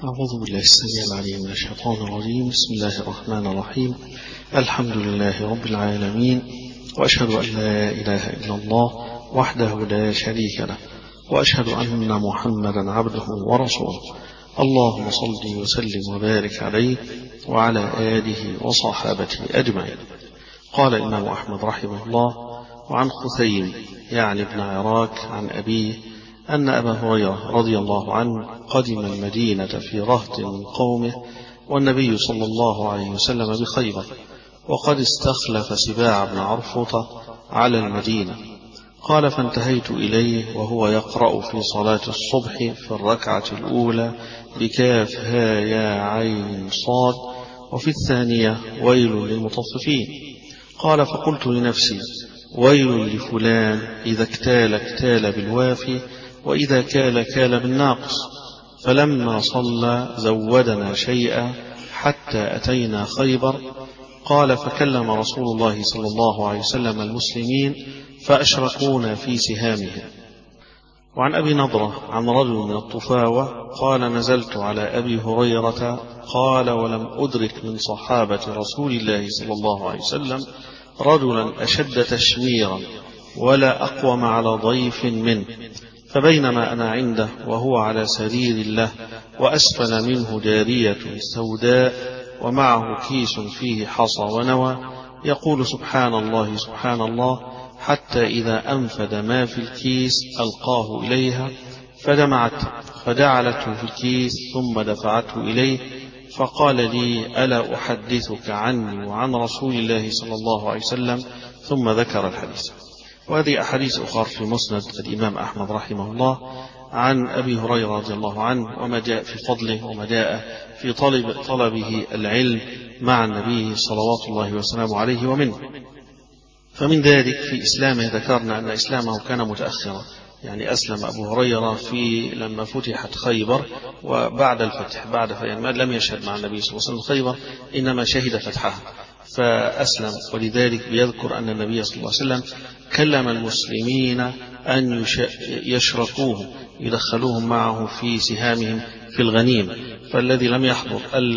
أعوذ بالله السميع العليم من الشيطان الرجيم. بسم الله الرحمن الرحيم. الحمد لله رب العالمين، وأشهد أن لا إله إلا الله وحده لا شريك له، وأشهد أن محمدا عبده ورسوله. اللهم صل وسلم وبارك عليه وعلى آله وصحابته أجمعين. قال الإمام أحمد رحمه الله: وعن خثيم يعني ابن عراك عن أبيه أن أبا هريرة رضي الله عنه قدم المدينة في رهط من قومه، والنبي صلى الله عليه وسلم بخيبر، وقد استخلف سباع بن عرفطة على المدينة. قال: فانتهيت إليه وهو يقرأ في صلاة الصبح في الركعة الأولى بكاف ها يا عين صاد، وفي الثانية ويل للمطففين. قال: فقلت لنفسي: ويل لفلان إذا اكتال اكتال بالوافي، وإذا كال كال بالناقص. فلما صلى زودنا شيئا حتى أتينا خيبر. قال: فكلم رسول الله صلى الله عليه وسلم المسلمين فأشركونا في سهامهم. وعن أبي نضرة عن رجل من الطفاوة قال: نزلت على أبي هريرة. قال: ولم أدرك من صحابة رسول الله صلى الله عليه وسلم رجلا أشد تشميرا ولا أقوم على ضيف منه. فبينما أنا عنده وهو على سرير له، وأسفل منه جارية سوداء ومعه كيس فيه حصى ونوى، يقول: سبحان الله سبحان الله، حتى إذا أنفد ما في الكيس ألقاه إليها فجعلته في الكيس ثم دفعته إليه، فقال لي: ألا أحدثك عني وعن رسول الله صلى الله عليه وسلم؟ ثم ذكر الحديث. وهذه أحاديث أخرى في مسند الإمام أحمد رحمه الله عن أبي هريرة رضي الله عنه، وما جاء في فضله وما جاء في طلبه العلم مع النبي صلوات الله وسلامه عليه. ومنه فمن ذلك في إسلامه ذكرنا أن إسلامه كان متأخرا، يعني أسلم أبو هريرة لما فتحت خيبر، وبعد الفتح يعني لم يشهد مع النبي صلى الله عليه وسلم خيبر، إنما شهد فتحها فأسلم. ولذلك بيذكر أن النبي صلى الله عليه وسلم كلم المسلمين أن يشركوه، يدخلوهم معه في سهامهم في الغنيم، فالذي لم يحضر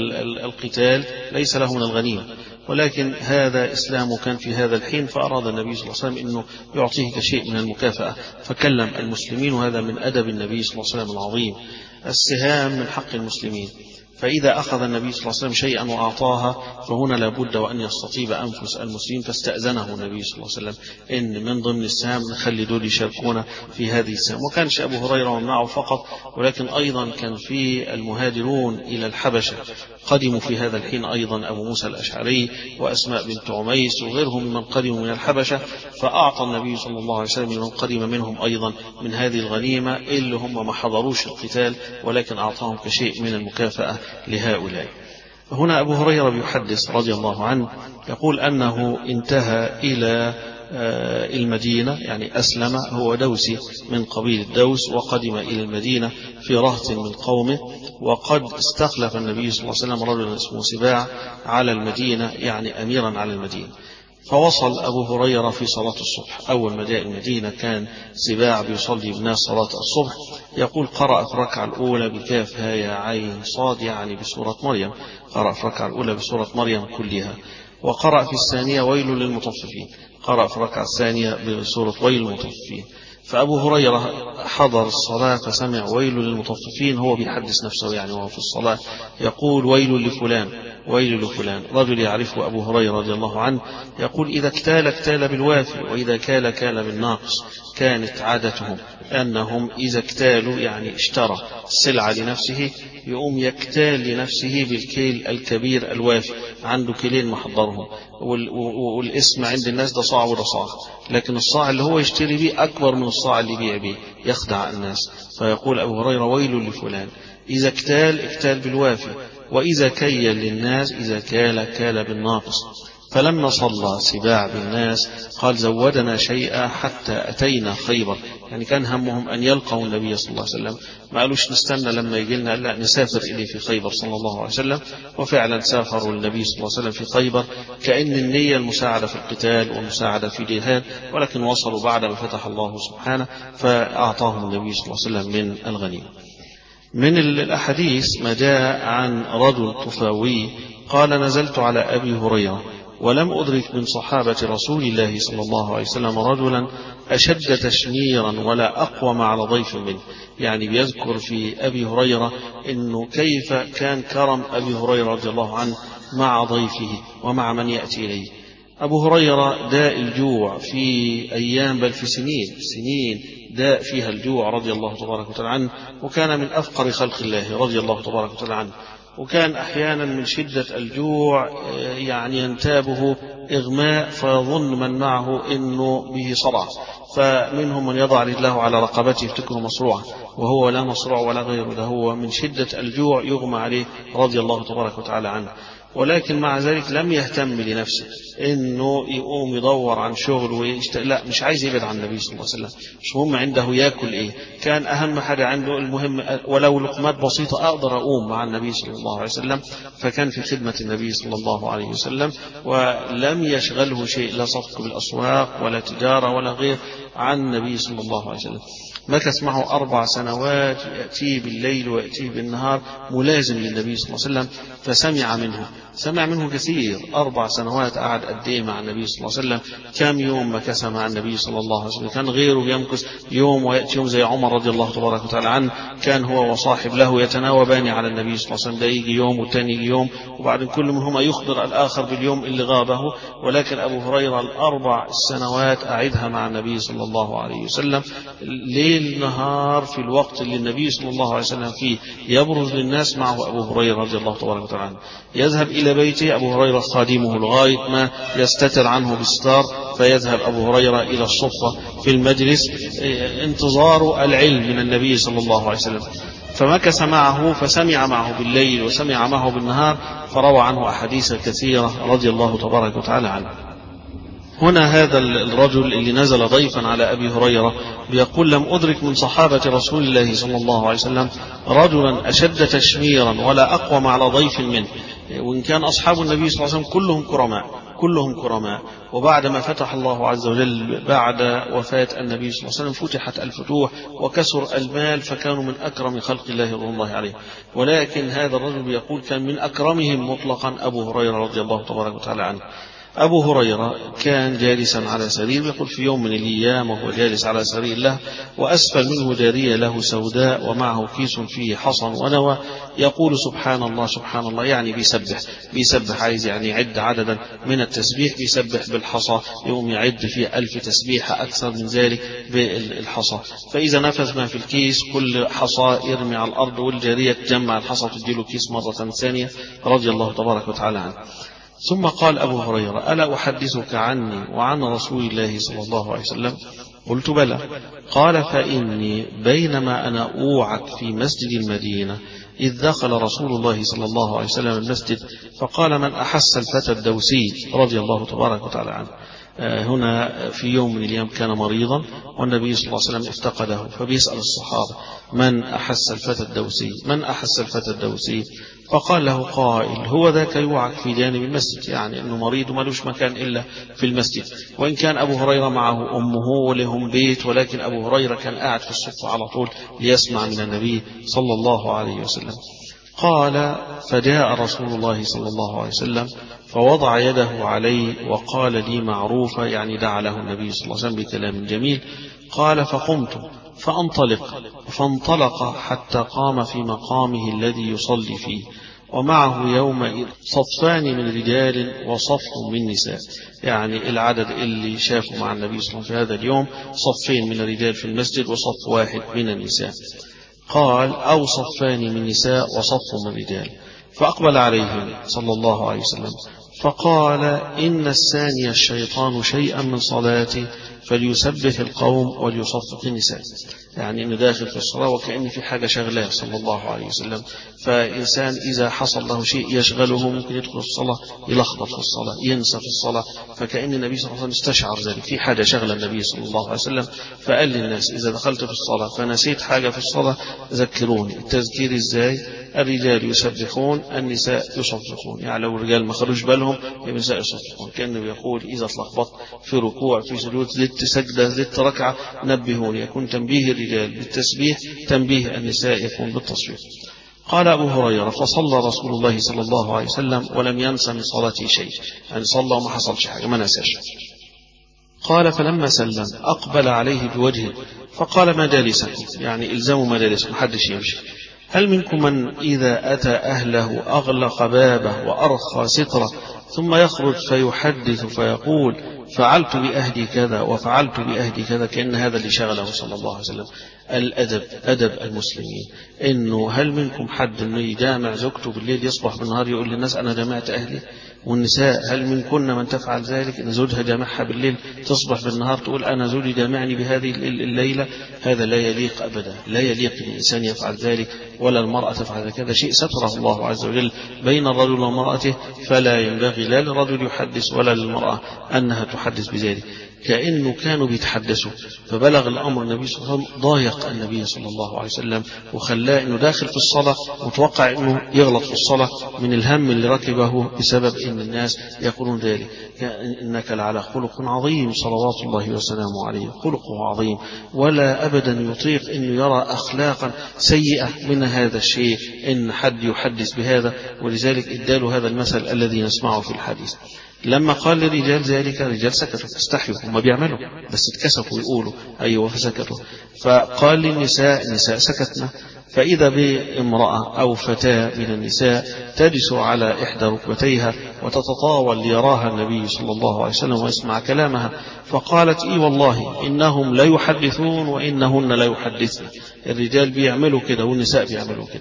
القتال ليس له من الغنيم، ولكن هذا إسلام كان في هذا الحين، فأراد النبي صلى الله عليه وسلم أنه يعطيه كشيء من المكافأة، فكلم المسلمين. وهذا من أدب النبي صلى الله عليه وسلم العظيم. السهام من حق المسلمين، فإذا أخذ النبي صلى الله عليه وسلم شيئا وأعطاها فهنا لابد وأن يستطيب أنفس المسلمين، فاستأذنه النبي صلى الله عليه وسلم إن من ضمن السهام نخلي دول يشاركونا في هذه السهام. وكانش أبو هريرة ومعه فقط، ولكن أيضا كان في المهاجرون إلى الحبشة قدموا في هذا الحين أيضا، أبو موسى الأشعري وأسماء بنت عميس وغيرهم من قدموا من الحبشة، فأعطى النبي صلى الله عليه وسلم من قدم منهم أيضا من هذه الغنيمة اللي هم ما حضروش القتال، ولكن أعطاهم كشيء من المكافأة لهؤلاء. هنا أبو هريرة بيحدث رضي الله عنه يقول أنه انتهى إلى المدينة، يعني أسلم، هو دوسي من قبيل الدوس، وقدم إلى المدينة في رهط من قومه، وقد استخلف النبي صلى الله عليه وسلم رجلا اسمه سباع على المدينة، يعني أميرا على المدينة. فوصل أبو هريرة في صلاة الصبح. أول ما جاء المدينة كان سباع بيصلي بالناس صلاة الصبح. يقول: قرأ في الركعة الأولى بكاف ها يا عين صاد، يعني بسورة مريم، قرأ في الركعة الأولى بسورة مريم كلها. وقرأ في الثانية ويل للمطففين، قرأ في الركعة الثانية بسورة ويل للمطففين. فأبو هريرة حضر الصلاة فسمع ويل للمطففين، هو بيحدث نفسه يعني وهو في الصلاة يقول: ويل لفلان ويل لفلان. رجل يعرفه أبو هريرة رضي الله عنه يقول: إذا اكتال اكتال بالوافي، وإذا كال كال بالناقص. كانت عادتهم أنهم إذا اكتالوا يعني اشترى السلعة لنفسه يقوم يكتال لنفسه بالكيل الكبير الوافي، عنده كيلين محضرهم، والاسم عند الناس ده صاع وده صاع، لكن الصاع اللي هو يشتري به أكبر من الصاع اللي يبيع به، يخدع الناس. فيقول أبو هريرة: ويل لفلان إذا اكتال اكتال بالوافي، وإذا كيل للناس إذا كال كال بالناقص. فلما صلى سباع بالناس قال: زودنا شيئا حتى أتينا خيبر، يعني كان همهم أن يلقوا النبي صلى الله عليه وسلم، ما قالوش نستنى لما يجي لنا، لا نسافر إليه في خيبر صلى الله عليه وسلم. وفعلا سافروا النبي صلى الله عليه وسلم في خيبر، كأن النية المساعدة في القتال والمساعدة في الجهاد، ولكن وصلوا بعد ما فتح الله سبحانه فأعطاهم النبي صلى الله عليه وسلم من الغنيمة. من الأحاديث ما جاء عن رجل طفاوي قال نزلت على أبي هريرة ولم أدرك من صحابة رسول الله صلى الله عليه وسلم رجلا أشد تشميرا ولا أقوم على ضيف منه. يعني بيذكر في أبي هريرة أنه كيف كان كرم أبي هريرة رضي الله عنه مع ضيفه ومع من يأتي إليه. أبو هريرة داء الجوع في أيام بل في سنين داء فيها الجوع رضي الله تبارك وتعالى عنه، وكان من أفقر خلق الله رضي الله تبارك وتعالى عنه، وكان أحيانا من شدة الجوع يعني ينتابه إغماء فيظن من معه إنه به صرع، فمنهم من يضع رجله على رقبته يفتكره مصروعا وهو لا مصروع ولا غيره، ده هو من شدة الجوع يغمى عليه رضي الله تبارك وتعالى عنه. ولكن مع ذلك لم يهتم لنفسه انه يقوم يدور عن شغل لا، مش عايز يبعد عن النبي صلى الله عليه وسلم، مش مهم عنده ياكل ايه، كان اهم حاجه عنده المهم ولو لقمات بسيطه اقدر اقوم مع النبي صلى الله عليه وسلم، فكان في خدمه النبي صلى الله عليه وسلم، ولم يشغله شيء لا صفق بالاسواق ولا تجاره ولا غير عن النبي صلى الله عليه وسلم. مكث معه 4 سنوات يأتيه بالليل ويأتيه بالنهار ملازم للنبي صلى الله عليه وسلم، سمع منه كثير. 4 سنوات قعد قد ايه مع النبي صلى الله عليه وسلم؟ كم يوم مكث مع النبي صلى الله عليه وسلم؟ كان غيره يمكث يوم ويأتي يوم، زي عمر رضي الله تبارك وتعالى عنه كان هو وصاحب له يتناوبان على النبي صلى الله عليه وسلم، ده يجي يوم والثاني يجي يوم، وبعدين كل منهما يخبر الآخر باليوم اللي غابه. ولكن أبو هريرة 4 سنوات قعدها مع النبي صلى الله عليه وسلم ليل نهار، في الوقت اللي النبي صلى الله عليه وسلم فيه يبرز للناس معه أبو هريرة رضي الله تبارك وتعالى عنه. يذهب إلى بيته أبو هريرة خادمه لغاية ما يستتر عنه بالستار، فيذهب أبو هريرة إلى الصفة في المجلس انتظار العلم من النبي صلى الله عليه وسلم. فمكث معه، فسمع معه بالليل وسمع معه بالنهار، فروى عنه أحاديث كثيرة رضي الله تبارك وتعالى عنه. هنا هذا الرجل اللي نزل ضيفا على أبي هريرة بيقول لم أدرك من صحابة رسول الله صلى الله عليه وسلم رجلا أشد تشميرا ولا أقوم على ضيف منه. وإن كان أصحاب النبي صلى الله عليه وسلم كلهم كرماء، وبعد ما فتح الله عز وجل بعد وفاة النبي صلى الله عليه وسلم فتحت الفتوح وكسر المال، فكانوا من أكرم خلق الله رضي الله عليه. ولكن هذا الرجل يقول كان من أكرمهم مطلقا أبو هريرة رضي الله تبارك وتعالى عنه. أبو هريرة كان جالسا على سرير، يقول في يوم من الأيام وهو جالس على سرير له وأسفل منه جارية له سوداء ومعه كيس فيه حصن ونوى، يقول سبحان الله سبحان الله، يعني بيسبح عايز يعني يعد عددا من التسبيح، بيسبح بالحصى، يوم يعد فيه 1000 تسبيحة أكثر من ذلك بالحصى. فإذا نفذ ما في الكيس كل حصى يرمي على الأرض، والجارية تجمع الحصى تديله كيس مرة ثانية رضي الله تبارك وتعالى عنه. ثم قال أبو هريرة ألا أحدثك عني وعن رسول الله صلى الله عليه وسلم؟ قلت بلى. قال فإني بينما أنا أوعك في مسجد المدينة إذ دخل رسول الله صلى الله عليه وسلم المسجد فقال من أحس الفتى الدوسي رضي الله تبارك وتعالى عنه. هنا في يوم من الأيام كان مريضا والنبي صلى الله عليه وسلم افتقده، فبيسأل الصحابة من أحس الفتى الدوسي؟ فقال له قائل هو ذاك يوعك في جانب المسجد، يعني أنه مريض ومالوش مكان إلا في المسجد. وإن كان أبو هريرة معه أمه ولهم بيت، ولكن أبو هريرة كان قاعد في الصف على طول ليسمع من النبي صلى الله عليه وسلم. قال فجاء رسول الله صلى الله عليه وسلم فوضع يده عليه وقال لي معروفة، يعني دعا له النبي صلى الله عليه وسلم بكلام جميل. قال فقمت فانطلق حتى قام في مقامه الذي يصلي فيه، ومعه يومئذ صفان من رجال وصف من نساء، يعني العدد اللي شافوا مع النبي صلى الله عليه وسلم في هذا اليوم صفين من الرجال في المسجد وصف واحد من النساء. قال أو صفان من نساء وصف من رجال. فأقبل عليهم صلى الله عليه وسلم فقال إن الثاني الشيطان شيئا من صلاته فليسبح القوم وليصفق النساء، يعني إنه داخل في الصلاة وكأن في حاجة شغلاه صلى الله عليه وسلم. فإنسان إذا حصل له شيء يشغله ممكن يدخل في الصلاة يلخبط في الصلاة ينسى في الصلاة، فكأن النبي صلى الله عليه وسلم استشعر ذلك في حاجة شغلة النبي صلى الله عليه وسلم، فقال للناس إذا دخلت في الصلاة فنسيت حاجة في الصلاة ذكروني. التذكير إزاي؟ الرجال يسبحون النساء يصفقون، يعني لو الرجال ما خرج بالهم النساء يصفقون، كأنه يقول إذا اتلخبطت في ركوع في سجود سجدة 6 ركعة نبهوني، يكون تنبيه الرجال بالتسبيح، تنبيه النساء يكون بالتصوير. قال أبو هريرة: فصلى رسول الله صلى الله عليه وسلم ولم ينس من صلاته شيء، يعني صلى وما حصلش حاجة، ما نساش. قال: فلما سلم أقبل عليه بوجهه فقال: ما جالسكم، يعني إلزموا مجالسكم، محدش يمشي. هل منكم من إذا أتى أهله أغلق بابه وأرخى ستره ثم يخرج فيحدث فيقول: فعلت بأهلي كذا وفعلت بأهلي كذا، كأن هذا اللي شغله صلى الله عليه وسلم. الأدب، أدب المسلمين، إنه هل منكم حد إنه يجامع زوجته بالليل يصبح بالنهار يقول للناس أنا جامعت أهلي؟ والنساء هل منكن من تفعل ذلك، إن زوجها جامعها بالليل تصبح بالنهار تقول أنا زوجي جامعني بهذه الليلة؟ هذا لا يليق أبدا، لا يليق الإنسان يفعل ذلك، ولا المرأة تفعل كذا. شيء ستره الله عز وجل بين الرجل وامرأته، فلا ينبغي لا للرجل يحدث ولا للمرأة أنها تحدث بذلك. كأنه كانوا بيتحدثوا فبلغ الأمر النبي صلى الله عليه وسلم، ضايق النبي صلى الله عليه وسلم وخلاه أنه داخل في الصلاة متوقع أنه يغلط في الصلاة من الهم اللي ركبه بسبب أن الناس يقولون ذلك. إنك لعلى خلق عظيم صلوات الله وسلامه عليه، خلقه عظيم، ولا أبدا يطيق أنه يرى أخلاقا سيئة من هذا الشيء إن حد يحدث بهذا. ولذلك اداله هذا المثل الذي نسمعه في الحديث. لما قال للرجال ذلك الرجال سكتوا، استحيوا، هم بيعملوا بس اتكسفوا يقولوا أيوة فسكتوا. فقال للنساء، النساء سكتنا. فإذا بامرأة أو فتاة من النساء تجلس على إحدى ركبتيها وتتطاول ليراها النبي صلى الله عليه وسلم ويسمع كلامها، فقالت: إي والله إنهم لا يحدثون وإنهن لا يحدثن. الرجال بيعملوا كده والنساء بيعملوا كده.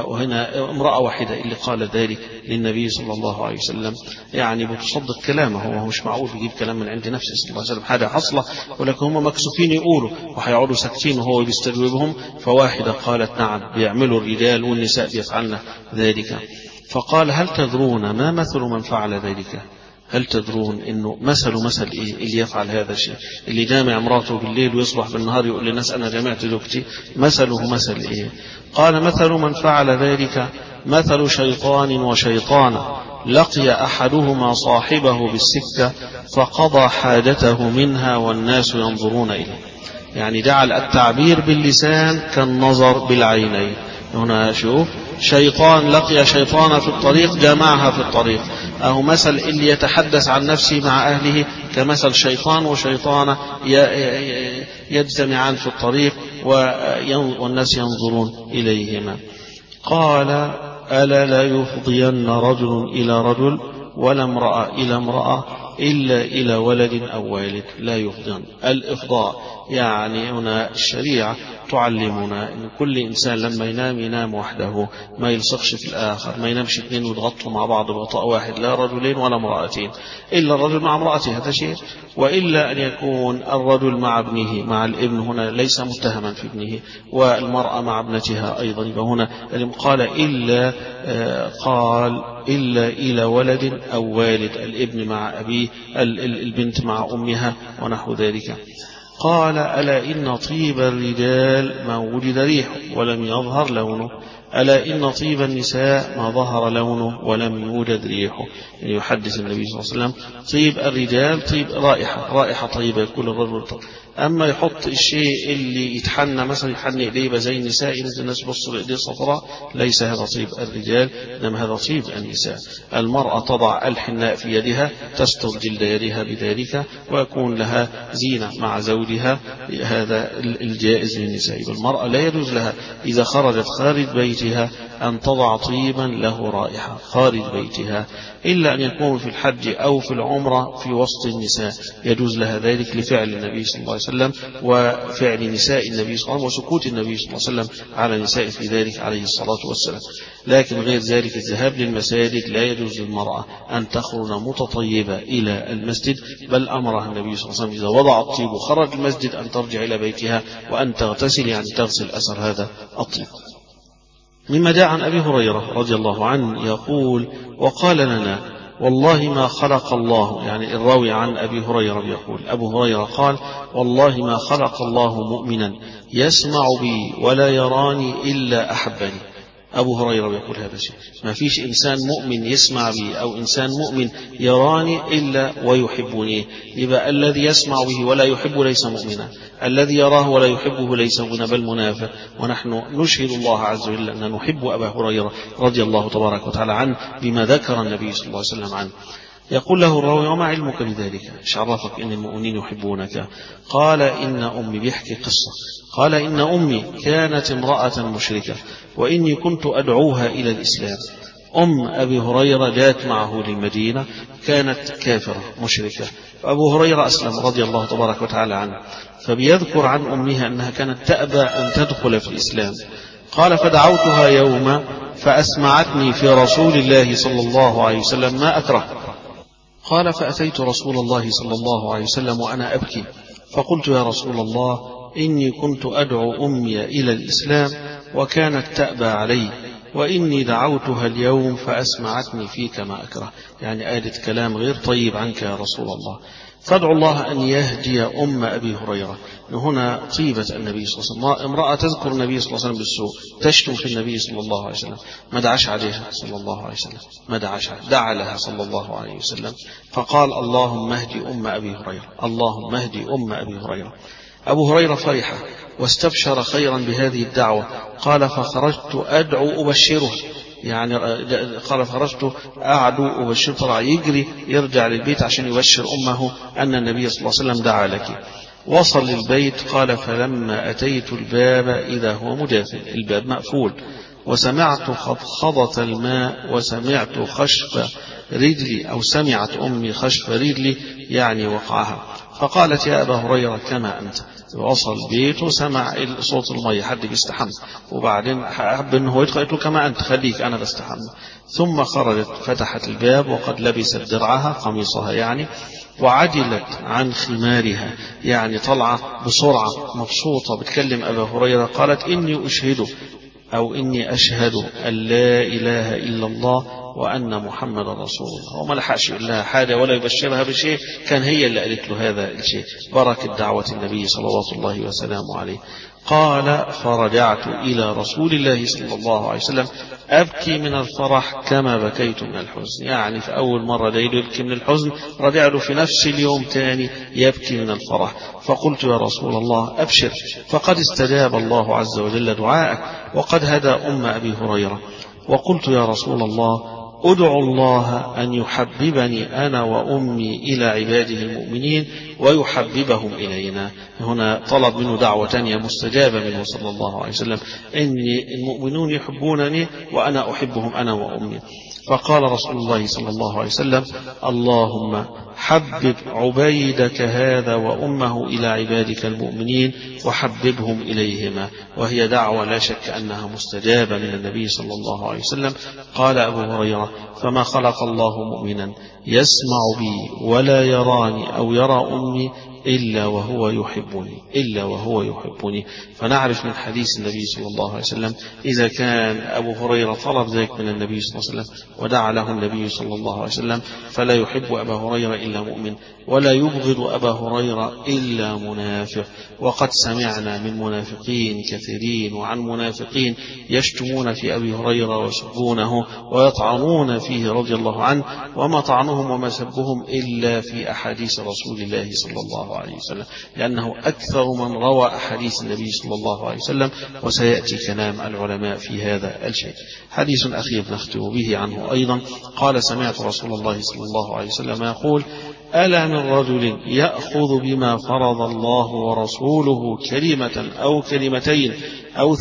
هنا امرأة واحدة اللي قال ذلك للنبي صلى الله عليه وسلم، يعني بتصدق كلامه، هو مش معقول يجيب كلام من عند نفسه صلى الله عليه وسلم، حاجة حصلة ولكن هم مكسوفين يقولوا وهيقعدوا ساكتين وهو بيستجوبهم. فواحدة قالت: نعم بيعملوا الرجال والنساء بيفعلن ذلك. فقال: هل تدرون ما مثل من فعل ذلك؟ هل تدرون انه مثل ايه اللي يفعل هذا الشيء، اللي جامع امراته بالليل ويصبح بالنهار يقول للناس انا جمعت زوجتي؟ مثله مثل ايه؟ قال: مثل من فعل ذلك مثل شيطان وشيطانة، لقي احدهما صاحبه بالسكة فقضى حاجته منها والناس ينظرون اليه. يعني جعل التعبير باللسان كالنظر بالعينين. هنا شوف، شيطان لقي شيطانة في الطريق جمعها في الطريق، أو مثل اللي يتحدث عن نفسه مع أهله كمثل شيطان وشيطانة يجتمعان في الطريق والناس ينظرون إليهما. قال: ألا لا يفضين رجل إلى رجل ولا امرأة إلى امرأة إلا إلى ولد أو والد. لا يفضين، الإفضاء يعني هنا الشريعة تعلمنا أن كل إنسان لما ينام وحده، ما يلصقش في الآخر، ما ينامش اثنين ويضغطوا مع بعض بغطاء واحد، لا رجلين ولا امرأتين، إلا الرجل مع امرأته، هذا شيء. وإلا أن يكون الرجل مع ابنه، مع الابن هنا ليس متهما في ابنه، والمرأة مع ابنتها أيضا. فهنا قال إلا إلى ولد أو والد، الابن مع أبيه، البنت مع أمها ونحو ذلك. قال: ألا إن طيب الرجال ما وجد ريحه ولم يظهر لونه، ألا إن طيب النساء ما ظهر لونه ولم يوجد ريحه. يعني يحدث النبي صلى الله عليه وسلم طيب الرجال، طيب رائحة طيبة كل الرجل طيب. أما يحط الشيء اللي يتحنى مثلا، يحني إيديه زي النساء، ينزل الناس بصوا إيديه صفراء، ليس هذا طيب الرجال، إنما هذا طيب النساء. المرأة تضع الحناء في يدها تستر جلد يدها بذلك ويكون لها زينة مع زوجها، هذا الجائز للنساء. والمرأة لا يجوز لها إذا خرجت خارج بيتها أن تضع طيبا له رائحة خارج بيتها، إلا أن يكون في الحج أو في العمرة في وسط النساء، يجوز لها ذلك لفعل النبي صلى الله عليه وسلم وفعل نساء النبي صلى الله عليه وسلم وسكوت النبي صلى الله عليه وسلم على نساء في ذلك عليه الصلاة والسلام. لكن غير ذلك الذهاب للمساجد لا يجوز للمرأة أن تخرج متطيبة إلى المسجد، بل أمرها النبي صلى الله عليه وسلم إذا وضع الطيب وخرج المسجد أن ترجع إلى بيتها وأن تغتسل، يعني تغسل أثر هذا الطيب. مما جاء عن أبي هريرة رضي الله عنه يقول: وقال لنا والله ما خلق الله، يعني الراوي عن أبي هريرة يقول أبو هريرة قال: والله ما خلق الله مؤمنا يسمع بي ولا يراني إلا أحبني. أبو هريرة بيقول هذا الشيء، ما فيش إنسان مؤمن يسمع بي أو إنسان مؤمن يراني إلا ويحبني. يبقى الذي يسمع به ولا يحب ليس مؤمنا، الذي يراه ولا يحبه ليس مؤمنا بل منافق. ونحن نشهد الله عز وجل أن نحب أبا هريرة رضي الله تبارك وتعالى عنه بما ذكر النبي صلى الله عليه وسلم عنه. يقول له الراوي: وما علمك بذلك؟ ايش عرفك ان المؤمنين يحبونك؟ قال: ان امي، بيحكي قصه، قال: ان امي كانت امراه مشركه واني كنت ادعوها الى الاسلام. ابي هريره جاءت معه للمدينه، كانت كافره مشركه، فابو هريره اسلم رضي الله تبارك وتعالى عنه، فبيذكر عن امها انها كانت تأبى ان تدخل في الاسلام. قال: فدعوتها يوما فاسمعتني في رسول الله صلى الله عليه وسلم ما اكره. قال: فأتيت رسول الله صلى الله عليه وسلم وأنا أبكي، فقلت: يا رسول الله، إني كنت أدعو أمي إلى الإسلام وكانت تأبى علي، وإني دعوتها اليوم فأسمعتني فيك ما أكره، يعني قالت كلام غير طيب عنك يا رسول الله، فادعوا الله أن يهدي أبي هريرة. هنا طيبة النبي صلى الله عليه وسلم، امرأة تذكر النبي صلى الله عليه وسلم بالسوء، تشتم في النبي صلى الله عليه وسلم، ما دعاش عليها صلى الله عليه وسلم، ما دعاش، دعا لها صلى الله عليه وسلم، فقال: اللهم اهدي أبي هريرة، اللهم اهدي أبي هريرة. أبو هريرة فرح واستبشر خيرا بهذه الدعوة. قال: فخرجت أدعو أبشره، يعني قال: خرجت أعدو أبشر، طلع يجري يرجع للبيت عشان يبشر أمه أن النبي صلى الله عليه وسلم دعا لك. وصل للبيت، قال: فلما أتيت الباب إذا هو مجاثم، الباب مقفول، وسمعت خضخضة الماء، وسمعت خشف رجلي، أو سمعت أمي خشف رجلي يعني وقعها، فقالت: يا أبا هريرة كما أنت. وصل بيته سمع صوت المية، حد بيستحمى، وبعدين حب أنه يدخل، قلت له: كما أنت، خليك أنا بستحمى. ثم خرجت فتحت الباب وقد لبست درعها، قميصها يعني، وعدلت عن خمارها، يعني طلعة بسرعة مبسوطة بتكلم أبا هريرة. قالت: إني أشهد أو إني أشهد أن لا إله إلا الله وأن محمد رسول الله. وما لحقش يقول لها حاجة ولا يبشرها بشيء، كان هي اللي قالت له هذا الشيء، بركة دعوة النبي صلوات الله وسلامه عليه. قال: فرجعت إلى رسول الله صلى الله عليه وسلم أبكي من الفرح كما بكيت من الحزن، يعني في أول مرة ده يبكي من الحزن، رجع له في نفس اليوم تاني يبكي من الفرح. فقلت: يا رسول الله أبشر، فقد استجاب الله عز وجل دعاءك وقد هدى أبي هريرة. وقلت: يا رسول الله أدعو الله أن يحببني أنا وأمي إلى عباده المؤمنين ويحببهم إلينا. هنا طلب منه دعوة تانية مستجابة منه صلى الله عليه وسلم، إن المؤمنون يحبونني وأنا أحبهم أنا وأمي. فقال رسول الله صلى الله عليه وسلم: اللهم حبب عبيدك هذا وأمه إلى عبادك المؤمنين وحببهم إليهما. وهي دعوة لا شك أنها مستجابة من النبي صلى الله عليه وسلم. قال أبو هريرة: فما خلق الله مؤمنا يسمع بي ولا يراني أو يرى أمي إلا وهو يحبني، إلا وهو يحبني. فنعرف من حديث النبي صلى الله عليه وسلم إذا كان أبو هريرة طلب ذلك من النبي صلى الله عليه وسلم ودعا له النبي صلى الله عليه وسلم، فلا يحب أبا هريرة إلا مؤمن، ولا يبغض أبا هريرة إلا منافق. وقد سمعنا من منافقين كثيرين وعن منافقين يشتمون في أبي هريرة ويسبونه ويطعنون فيه رضي الله عنه، وما طعنهم وما سبهم إلا في أحاديث رسول الله صلى الله عليه وسلم، لأنه أكثر من روى أحاديث النبي صلى الله عليه وسلم، وسيأتي كلام العلماء في هذا الشيء. حديث أخير نختم به عنه أيضا. قال: سمعت رسول الله صلى الله عليه وسلم يقول: ألا من رجل يأخذ بما فرض الله ورسوله كلمة أو كلمتين أو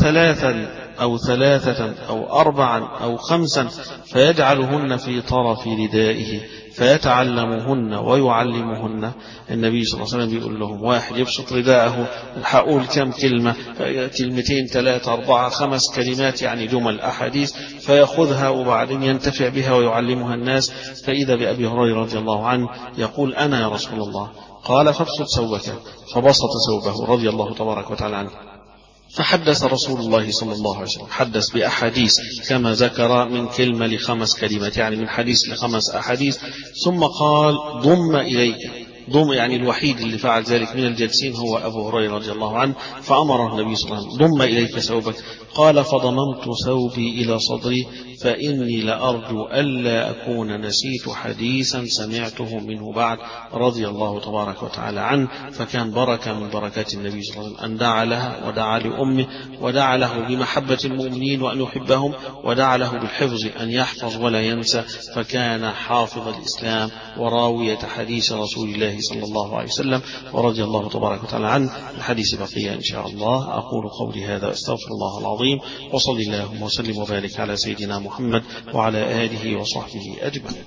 ثلاثة أو أربعا أو خمسا فيجعلهن في طرف ردائه فيتعلمهن ويعلمهن. النبي صلى الله عليه وسلم بيقول لهم: واحد يبسط رداءه، هقول كم كلمة، كلمتين 3 4 5 كلمات، يعني جمل أحاديث، فيأخذها وبعدين ينتفع بها ويعلمها الناس. فإذا بأبي هريرة رضي الله عنه يقول: أنا يا رسول الله. قال: فابسط ثوبك، فبسط ثوبه رضي الله تبارك وتعالى عنه. فحدث رسول الله صلى الله عليه وسلم، حدث بأحاديث كما ذكر من كلمة ل5 كلمات، يعني من حديث ل5 أحاديث. ثم قال: ضم إليك، يعني الوحيد اللي فعل ذلك من الجالسين هو أبو هريرة رضي الله عنه، فأمره النبي صلى الله عليه وسلم: ضم إليك ثوبك. قال: فضممت ثوبي إلى صدري، فإني لأرجو ألا أكون نسيت حديثا سمعته منه بعد، رضي الله تبارك وتعالى عنه. فكان بركة من بركات النبي صلى الله عليه وسلم أن دعا لها ودعا لأمه ودعا له بمحبة المؤمنين وأن يحبهم، ودعا له بالحفظ أن يحفظ ولا ينسى، فكان حافظ الإسلام وراوية حديث رسول الله صلى الله عليه وسلم، ورضي الله تبارك وتعالى عنه. الحديث بقية إن شاء الله. أقول قولي هذا أستغفر الله العظيم، وصلى اللهم وسلم وبارك على سيدنا محمد وعلى آله وصحبه أجمعين.